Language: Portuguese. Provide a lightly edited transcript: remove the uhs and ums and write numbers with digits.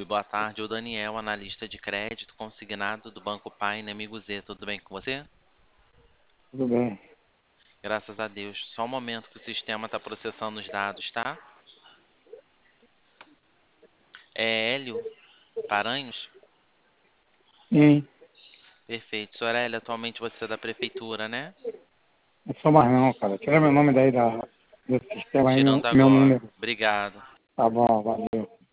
Oi, boa tarde. O Daniel, analista de crédito consignado do Banco Pai, Inimigo Z. Tudo bem com você? Tudo bem. Graças a Deus. Só um momento que o sistema está processando os dados, tá? É Hélio Paranhos? Sim, Perfeito. Senhor Hélio, atualmente você é da prefeitura, né? não sou mais não, cara. Tira meu nome daí do sistema aí, Tirando meu agora. número. Obrigado. Tá bom, valeu.